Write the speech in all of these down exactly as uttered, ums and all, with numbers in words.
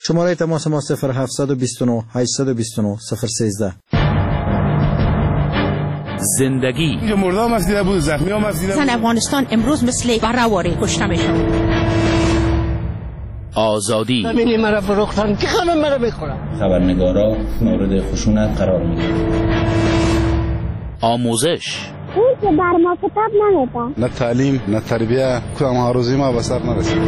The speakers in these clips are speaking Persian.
شماره تماس ما صفر هفت دو نه هشت دو نه صفر یک سه. زندگی اینجا مرده هم افزیده بود، زخمی هم افزیده بود. زن افغانستان امروز مثل برهواری کشته میشن. آزادی ببینی مرا فروختن که خانم مرا بخورم. خبرنگارا مورد خشونت قرار میگیرن. آموزش اون که بر ما کتاب نمیدن. نه تعلیم نه تربیه، کدام آرزوی ما به سر نرسید.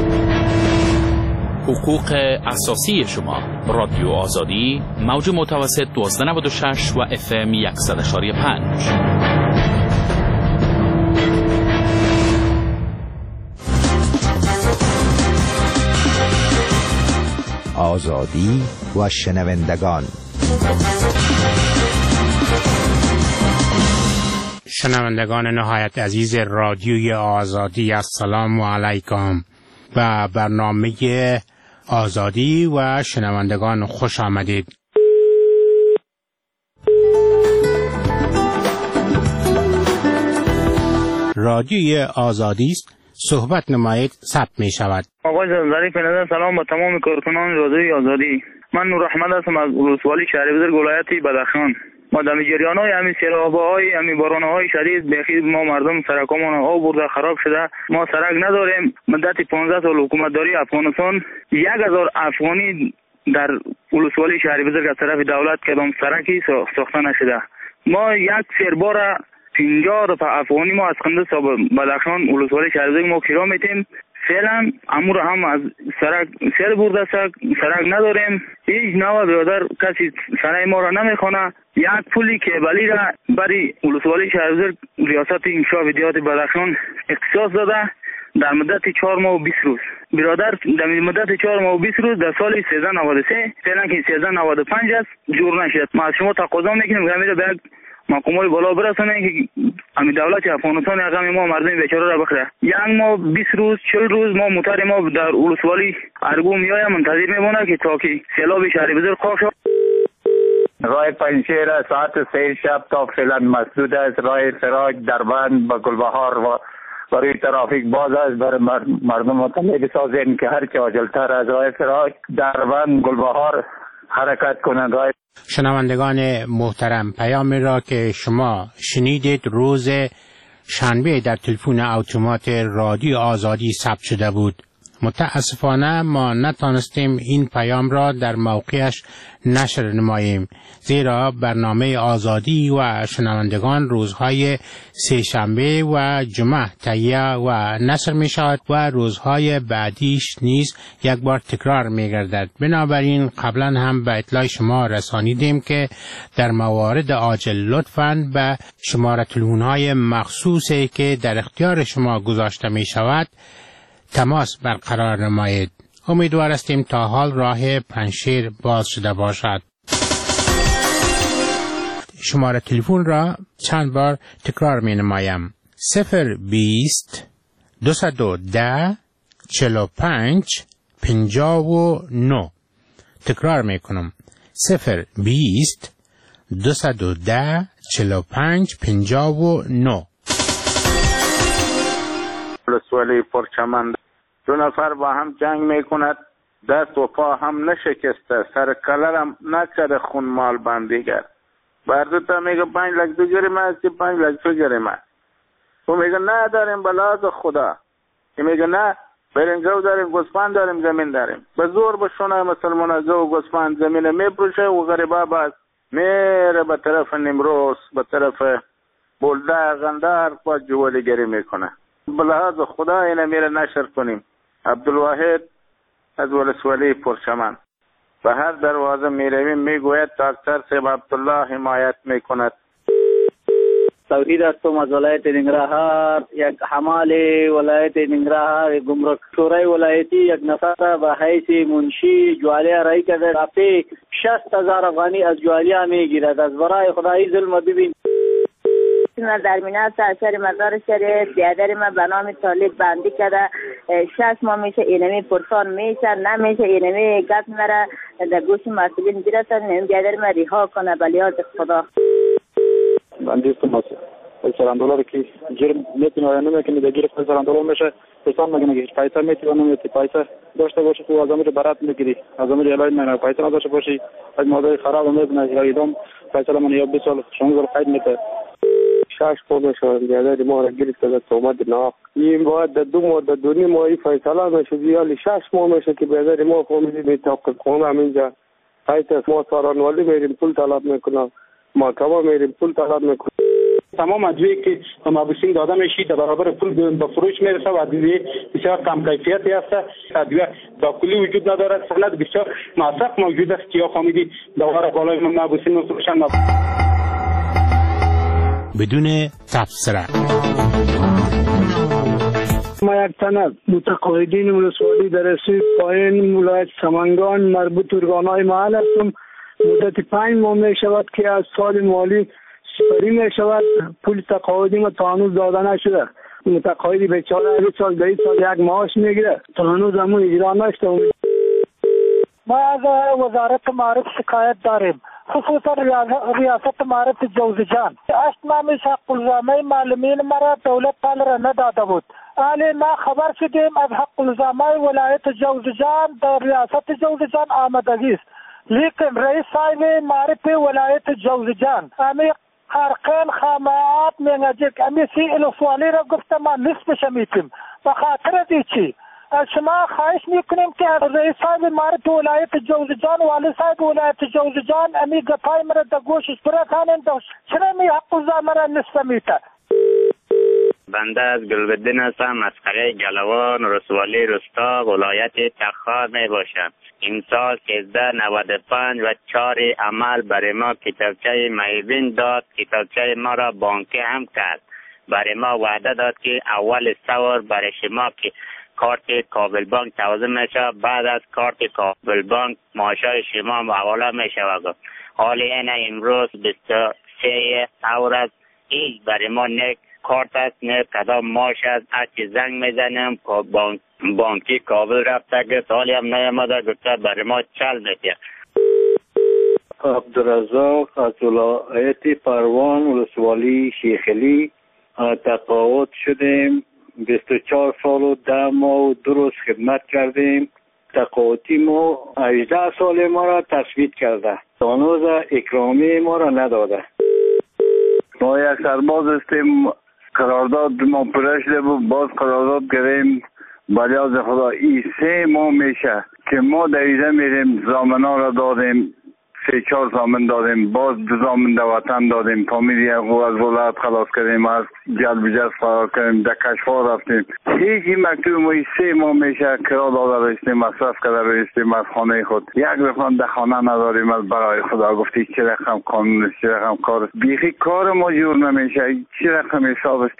حقوق اساسی شما. رادیو آزادی، موج متوسط دوازده نود و شش و اف ام صد و پنج. آزادی و شنوندگان. شنوندگان نهایت عزیز رادیوی آزادی، السلام علیکم. و برنامه آزادی و شنوندگان خوش آمدید. رادیوی آزادی است، صحبت نمایید ثبت می شود. آقای ظریف نظر سلام با تمام کارکنان رادیوی آزادی. من نور احمد هستم از ولسوالی شهربزرگ ولایت بدخشان. ما در جریان‌های همین سیلاب‌های همین باران‌های شدید بخیر ما مردم سرکمون آب برده خراب شده. ما سرک نداریم. مدت پانزده سال حکومتداری افغانستان یک هزار افغانی در ولسوالی شهربزرگ از طرف دولت کدام سرکی ساخته نشده. ما یک سربار پنجاه تا افغانی ما از قندز تا بدخشان ولسوالی شهربزرگ ما کرا میتیم. فعلا امور هم از سرک سر برده سرک سرک نداریم. هیچ نوع برادر کسی سرای ما را نمیخونه. یک پولی که بلی را برای ولسوالی شهربزرگ ریاست انشاء ودیات بدخشان اختصاص داده در مدت چهار ماه و بیست روز. برادر در مدت چهار ماه و بیست روز در سال سیزده نود و سه فعلا که سیزده نود و پنج است جور نشد. ما از شما تقاضا میکنیم که میره به مقامات بالا برسونه که همین دولت افغانستان غم ما مردم بیچاره را بخره. یک ماه بیست روز چهل روز ما موتر ما در ولسوالی ارگو میایم منتظر میمونه که تا که سیلاب شهربزرگ خواهد شد. راه پنجشیر ساعت سه شب تا فعلا مسدود است. راه فراج دربند با گلبهار و برای ترافیک باز است. برای مردم مطمئن بسازیم که هر چه عاجلتر از راه فراج دربند گلبهار حرکت کنند. راه شنوندگان محترم، پیامی را که شما شنیدید روز شنبه در تلفن اتومات رادیو آزادی ثبت شده بود. متاسفانه ما نتانستیم این پیام را در موقعش نشر نماییم، زیرا برنامه آزادی و شنوندگان روزهای سه شنبه و جمعه تهیه و نشر می شود و روزهای بعدیش نیز یک بار تکرار می گردد. بنابراین قبلا هم به اطلاع شما رسانیدیم که در موارد عاجل لطفاً به شماره تلفن‌های مخصوصی که در اختیار شما گذاشته می شود تماس برقرار نمایید. امیدوار هستیم تا حال راه پنجشیر باز شده باشد. شماره تلفن را چند بار تکرار می نمایم. صفر بیست دویست و ده چهل و پنج پنجاه و نه. تکرار می کنم. صفر بیست دویست و ده چهل و پنج پنجاه و نه. ولسوالی پرچمن دو نفر با هم جنگ میکند، دست و پا هم نشکسته، سر کلرم نکرده خون مال بندیگر. بردوتا میگه پنج لک دو گریم است که پنج لک تو گریم است. تو میگه نه داریم بلاز خدا. که میگه نه بریم گو داریم گسپان داریم زمین داریم. به زور بشونه مسلمان گو گسپان زمین میپروشه و غریبا باز میره به طرف نیمروز به طرف بولده غندار با جوالی گری میکنه. بلحاظ خدا اینه میره نشر کنیم. عبدالواحد از ولسوالی پرچمن به هر دروازه میرویم میگوید دکتر صاحب عبدالله حمایت میکند. توحید هستم از ولایت ننگرهار. یک حمال ولایت ننگرهار گمرک شورای ولایتی یک نفر به حیث منشی جوالیا رای کرده. رفته شصت هزار افغانی از جوالیا میگیرد. از برای خدایی ظلم ببین. من در مینات اثر مزار شریف بیادر من به نام طالب بندی کرده. شش ماه میشه اینمی پرسان میشه نمیشه اینمی گفت مرا در گوش مسئولین گیرتن این بیادر من ریها کنه بلیاد خدا. بندی است ماسه سراندولار که جرم میتونه یا نمیتونه در گیر سراندولار میشه پرسان میکنه که پیسه میتی و نمیتی، پیسه داشته باشی تو از امیر برات میگیری، از امیر اعلان میکنه. پیسه نداشته باشی از مادر خراب میکنه، یا ایدام پیسه من یا بیست سال شما رو قید میته. شش پوند شوهرداری ما را گرفت از تومت ناق. این باید در دو ماه در دو نیم ماهی فیصله میشه، یا شش ماه میشه که بیادر ما فهمیدیم میتاقل خونه همینجا. پیسه ما سارانوالی میریم پول طلب میکنم، محکمه میریم پول طلب میکنم. تمام ادویه که مبوسین داده میشید در برابر پول به فروش میرسه و ادویه بسیار کم کیفیتی است. ادویه با کلی وجود ندارد، سند بسیار موثق موجود است که یا فهمیدی دوباره بالای مبوسین میفروشن. بدون تفسیر. ما یک تنه متقاعدین ولسوالی در رسوی پایین ولایت سمنگان مربوط ارگانهای محل هستم. مدت پنج ماه می شود که از سال مالی سپری می شود، پول تقاعدی ما تا هنوز داده نشده. متقاعدی بیچاره هر سال در سال یک معاش میگیره، تا هنوز همون اجرا نشده. ما از وزارت معارف شکایت داریم، خصوصا ریاست معارف جوزجان. هشت ماه میشه حق الزامه معلمین مرا دولت پال را نداده بود. حالی ما خبر شدیم از حق الزامه ولایت جوزجان در ریاست جوزجان آمدگی است، لیکن رئیس صاحب معارف ولایت جوزجان امی قرقین خامعات منجک امی سی الوسوالی را گفته ما نصفش میتیم. بخاطر دی چی؟ از شما خواهش میکنیم که رئیس صاحب معارف ولایت جوزجان والی صاحب ولایت جوزجان امی گپای مرا در گوشش برسانین. چرا می حق الزامه را نصف میته؟ بنده از گلبدین هستم، مسخره گلوان رسوالی رستا ولایت تخار می باشم. این سال سیزده نود و پنج و چهار عمل برای ما کتابچه میبین داد، کتابچه ما را بانکی هم کرد. برای ما وعده داد که اول سوار برای شما که کارت کابل بانک توزیع میشه، بعد از کارت کابل بانک معاشای شما حواله میشه. حال این امروز بیست و سه اور است، این برای ما نه کارت است نه کدام معاش است. هرچی زنگ میزنیم بانک بانکی کابل رفته که سالی هم نیامده، گفته برای ما چل میشه. عبدالرزاق از ولایت پروان ولسوالی شیخلی تقاعد شدیم. بیست و چهار سال و ده ماه و دو روز خدمت کردیم. تقاعدی ما هجده سال ما را تثبیت کرده، هنوز اکرامی ما را نداده. ما یک سرباز هستیم، قرارداد ما پرش ده بود، باز قرارداد گریم. بلیاز خدا ای سه ماه میشه که ما دویده میریم، زامنا را دادیم، سه چهار زامن دادیم، باز دو زامن در وطن دادیم، فامیلی از ولایت خلاص کردیم، از جلب جلب فرار کردیم، در کشفا رفتیم. هیچی مکتوب ما سه ماه میشه کرا داده رایستیم، مصرف کرده رایستیم از خانه خود. یک رقم در خانه نداریم. از برای خدا گفتی چه رقم قانون است، چه رقم کار است. بیخی کار ما جور نمیشه، چه رقم حساب است.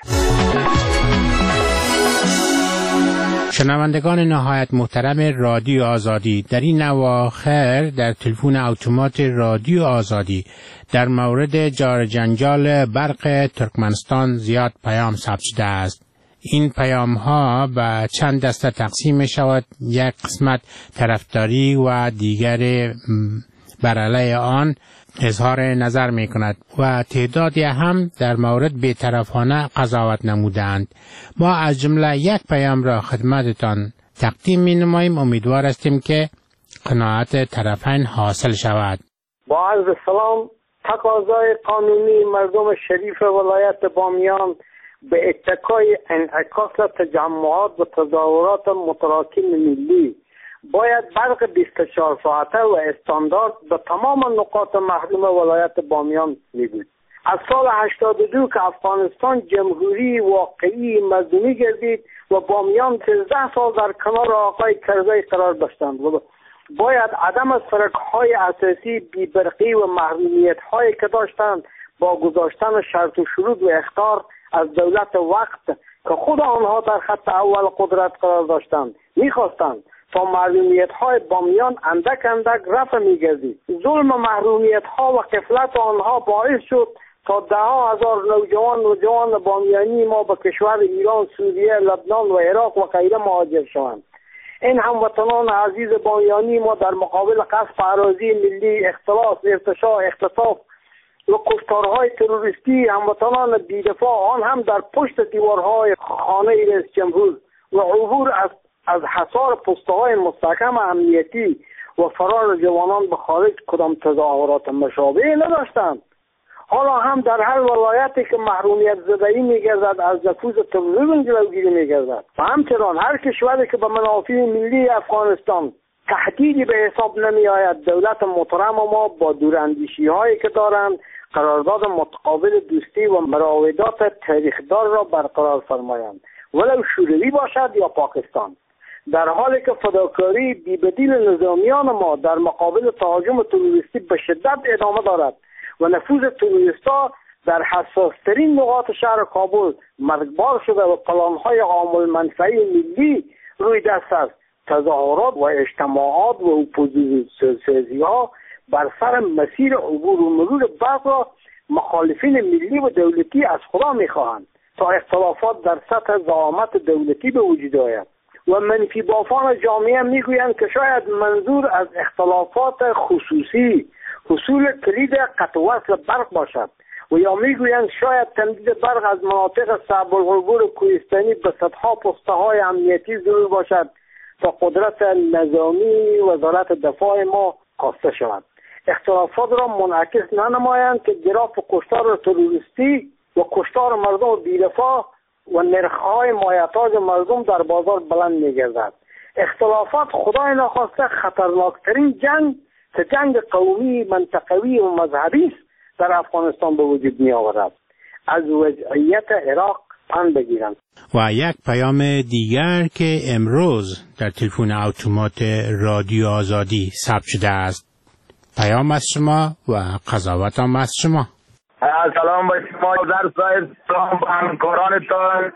شنوندگان نهایت محترم رادیو آزادی، در این اواخر در تلفن اتومات رادیو آزادی در مورد جار جنجال برق ترکمنستان زیاد پیام ثبت شده است. این پیام ها به چند دسته تقسیم می شود. یک قسمت طرفداری و دیگر بر علیه آن اظهار نظر می کند و تعدادی هم در مورد بی‌طرفانه قضاوت نمودند. ما از جمله یک پیام را خدمتتان تقدیم می نماییم. امیدوار هستیم که قناعت طرفین حاصل شود. با عرض سلام، تقاضای قانونی مردم شریف ولایت بامیان به اتکای انعکاس تجمعات و تظاهرات متراکم ملی باید برق بیست و چهار ساعته و استاندارد به تمام نقاط محروم ولایت بامیان می‌بود. از سال هشتاد و دو که افغانستان جمهوری واقعی مردمی گردید و بامیان سیزده سال در کنار آقای کرزی قرار داشتند و باید عدم سرک‌های اساسی بی‌برقی و محرومیت‌هایی که داشتند با گذاشتن شرط و شروط و اخطار از دولت وقت که خود آنها در خط اول قدرت قرار داشتند می‌خواستند تا محرومیت‌های بامیان اندک اندک رفع می‌گردید. ظلم محرومیت‌ها و غفلت آنها باعث شد تا ده ها هزار نوجوان و جوان بامیانی ما به کشور ایران، سوریه، لبنان و عراق و غیره مهاجر شوند. این هموطنان عزیز بامیانی ما در مقابل غصب اراضی ملی، اختلاس، ارتشاء، اختطاف و کشتارهای تروریستی هموطنان بی‌دفاع، آن هم در پشت دیوارهای خانه رئیس جمهور و عبور از از حصار پسته‌های مستحکم امنیتی و فرار جوانان به خارج کدام تظاهرات مشابه نداشتند. حالا هم در هر ولایتی که محرومیت زدایی می‌گردد از نفوذ تروریسم جلوگیری می‌گردد و همچنان هر کشوری که به منافع ملی افغانستان تهدیدی به حساب نمی‌آید، دولت محترم ما با دوراندیشی‌هایی که دارند قرارداد متقابل دوستی و مراودات تاریخدار را برقرار فرمایند، ولو شوروی باشد یا پاکستان، در حالی که فداکاری بی‌بدیل نظامیان ما در مقابل تهاجم تروریستی به شدت ادامه دارد و نفوذ تروریست‌ها در حساس‌ترین نقاط شهر کابل مرگبار شده و پلان‌های عامل منفعی ملی روی دست است. تظاهرات و اجتماعات و اپوزیسیون‌ها بر سر مسیر عبور و مرور برق را مخالفین ملی و دولتی از خدا می‌خواهند تا اختلافات در سطح زعامت دولتی به وجود آید و منفی بافان جامعه میگویند که شاید منظور از اختلافات خصوصی حصول کلید قطع وصل برق باشد و یا میگویند شاید تمدید برق از مناطق صعب العبور کوهستانی به صدها پسته‌های امنیتی ضرور باشد تا قدرت نظامی وزارت دفاع ما کاسته شود. اختلافات را منعکس ننمایند که گراف کشتار تروریستی و کشتار مردم بی‌دفاع و نرخ‌های مایحتاج مردم در بازار بلند می‌گردد. اختلافات خدای ناخواسته خطرناکترین جنگ که جنگ قومی، منطقوی و مذهبی است در افغانستان به وجود می‌آورد. از وضعیت عراق پند بگیرند. و یک پیام دیگر که امروز در تلفن اتومات رادیو آزادی ثبت شده است. پیام از شما و قضاوت هم از شما. سلام با شما در صاحب، سلام با همکارانتان.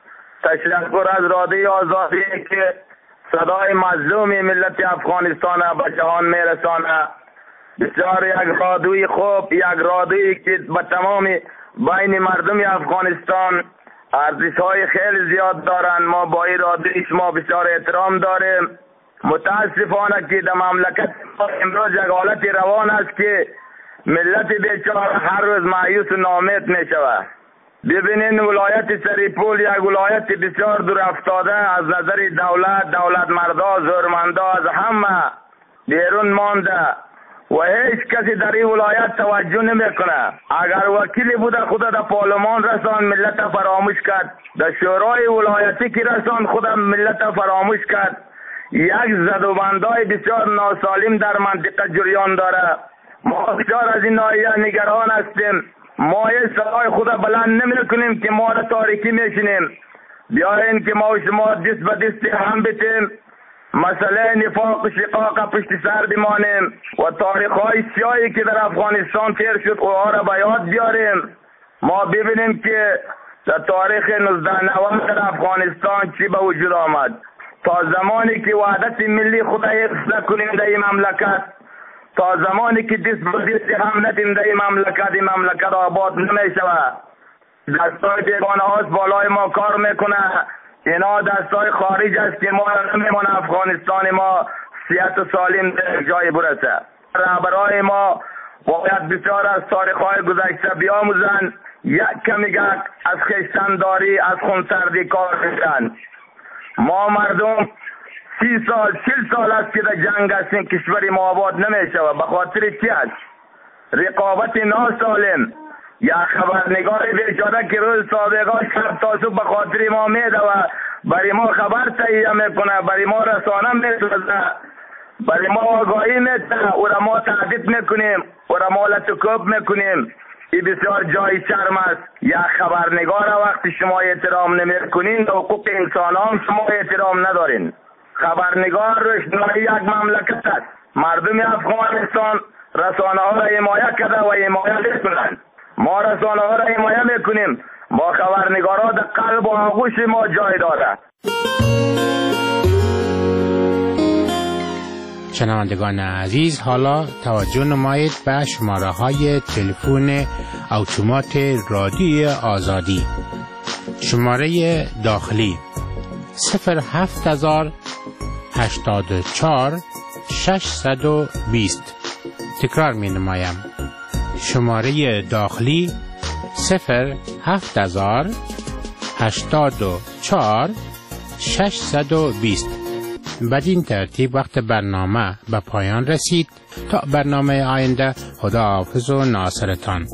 تشکر از رادیو آزادی که صدای مظلوم ملت افغانستان به جهان میرسانه. بسیار یک رادیوی خوب، یک رادیویی که به تمام بین مردم افغانستان ارزش های خیلی زیاد دارن. ما با این رادیوی شما بسیار احترام داریم. متاسفانه که در مملکت امروز یک حالتی روان است که ملت بیچاره هر روز مایوس و ناامید می شود. ببینین ولایت سریپول یک ولایت بسیار دور افتاده از نظر دولت، دولت مردا، زورمندا از همه بیرون مانده و هیچ کسی در این ولایت توجه نمیکنه. اگر وکیلی بوده خود در پارلمان رسان ملت فراموش کرد، در شورای ولایتی که رسان خود ملت فراموش کرد. یک زدوبندای بسیار ناسالم در منطقه جریان داره. ما بسیار از این ناحیه نگران هستیم. ما یه صدای خود بلند نمی کنیم که ما را تاریکی میشینیم. بیاین که ما و شما دست به دست هم بتیم، مسئله نفاق و شقاق پشت سر بمانیم و تاریخ های سیاهی که در افغانستان تیر شد اوها را به یاد بیاریم. ما ببینیم که در تاریخ نوزده نود در افغانستان چی به وجود آمد. تا زمانی که وحدت ملی خود حفظ کنیم در این مملکت، تا زمانی که دست به دست هم ندیم در این مملکت، این مملکت آباد نمی شود. دستای بیگانه هاست بالای ما کار میکنه. اینا دستای خارج است که ما نمیمونه افغانستان ما صحت و سالم در جای برسه. رهبرای ما باید بسیار از تاریخ‌های گذشته بیاموزن، یک کمی از خویشتنداری، از خونسردی کار کنن. ما مردم سی سال چل سال است که در جنگ هستیم، کشوری ما آباد نمی شود. به خاطر چی است؟ رقابت ناسالم. یا خبرنگار بیچاره که روز سابقا شب تا صبح به خاطر ما میده و برای ما خبر تهیه میکنه، برای ما رسانه میسازه، برای ما آگاهی میده، او را ما تهدید میکنیم، او را ما لطکوب میکنیم. این بسیار جای شرم است. یا خبرنگار وقتی شما احترام نمیکنین، حقوق انسان هم شما احترام ندارین. خبرنگار روشنایی یک مملکت است. مردم افغانستان رسانه ها را حمایت کرده و حمایت میکنند. ما رسانه ها را حمایت میکنیم. ما خبرنگارا در قلب و آغوش ما جای داره. شنوندگان عزیز، حالا توجه نمایید به شماره های تلفن اتومات رادیو آزادی. شماره داخلی صفر هفت هزار هشتاد و چهار ششصد و بیست. تکرار می نمایم. شماره داخلی صفر هفت هزار هشتاد و چهار ششصد و بیست. بدین ترتیب وقت برنامه به پایان رسید. تا برنامه آینده، خداحافظ و ناصرتان.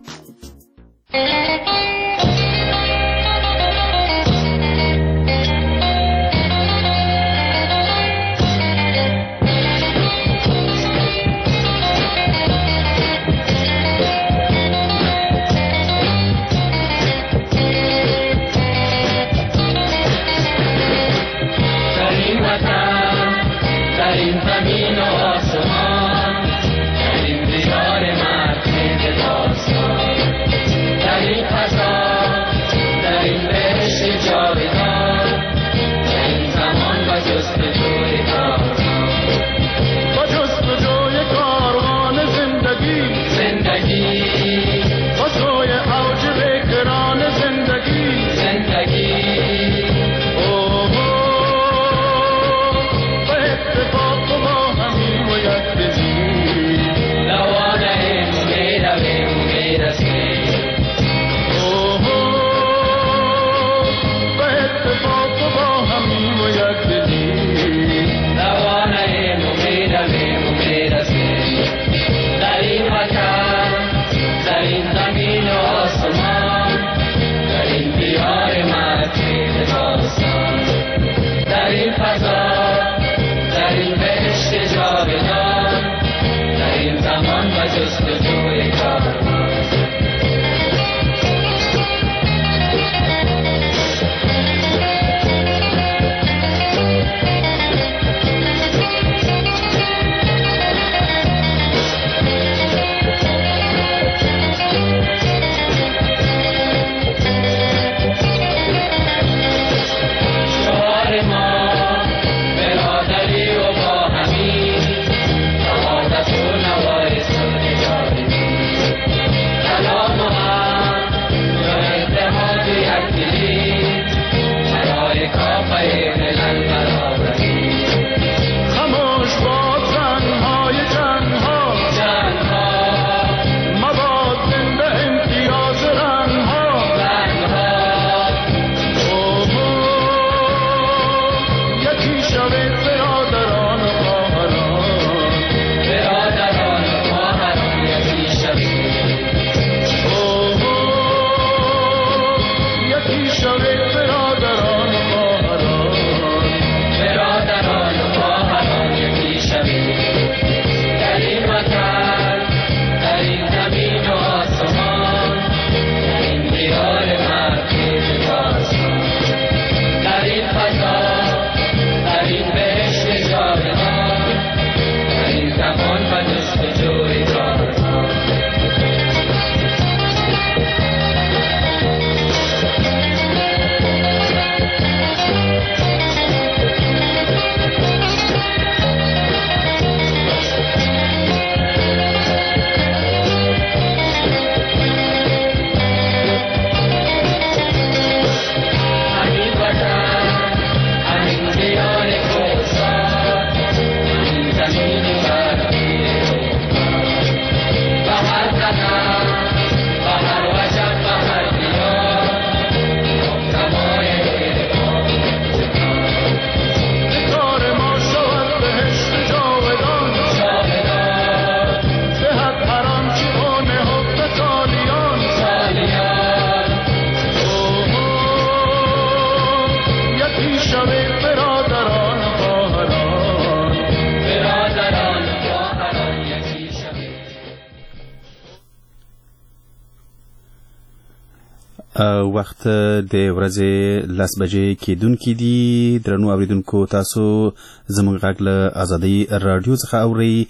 وخت د ورځې لس بجې کېدونکې دي. درنو اوریدونکو، تاسو زموږ غږ له ازادي راډیو څخه اورئ.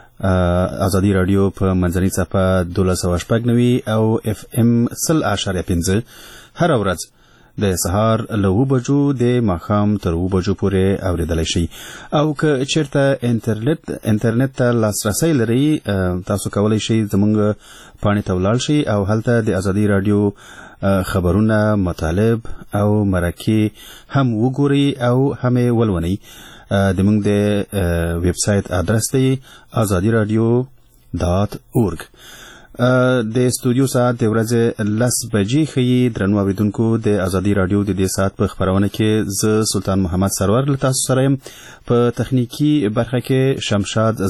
ازادي راډیو په منځنۍ څپه دولس سوه شپږ نوي او اف ام سل اعشاریه پنځه هره ورځ د سهار له اوه بجو د ماښام تر اوه بجو پورې اورېدلی شي. او که چېرته انټرنیټ انټرنیټ ته لاسرسی لرئ، تاسو کولی شئ زموږ پاڼې ته ولاړ شئ او هلته د ازادي راډیو خبرونه، مطالب او مرکې هم وګورئ او هم یې ولولئ. د موږ د ویب سایټ ادرس دی ازادي راډیو ډاټ اورګ. د استودیو ساعت د ورځې لس بجې ښیي. درنو اورېدونکو د ازادي راډیو د دې ساعت په خپرونه کې زه سلطان محمد سرور له تاسو سره یم. په تخنیکي برخه کې شمشاد